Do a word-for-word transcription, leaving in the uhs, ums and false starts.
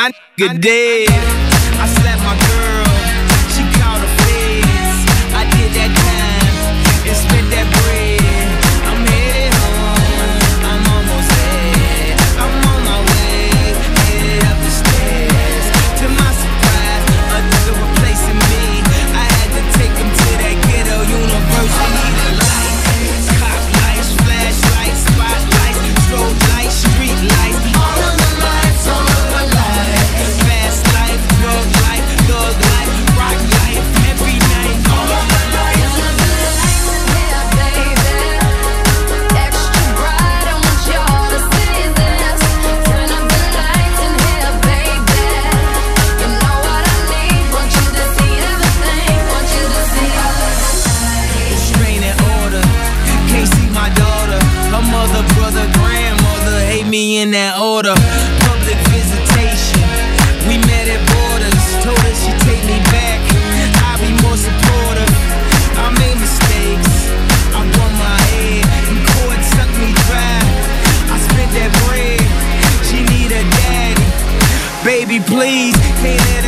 my nigga dead. I slapped my girl, she called the feds. I did that time and spent that bread. I'm headed home, I'm almost there. I'm on my way, headed up the stairs. To my surprise, a nigga replacing me. I had to take him to that ghetto university. The lights, cop lights, flashlights, spotlights, strobe lights, street lights. All of the lights, all of the lights. Fast life, drug life, thug life, rock life, every night. All of the lights. All of the lights in here, baby. Extra bright, I want y'all to see this. Turn up the lights in here, baby. You know what I need. Want you to see everything. Want you to see all of the lights. Restraining order, can't see my daughter. Her mother, brother, grandmother hate me in that order. Public visitation, we met at borders. Told her she'd take me back, I'll be more supportive. I made mistakes, I bumped my head, and court sucked me dry. I spent that bread, she need a daddy. Baby, please, can't let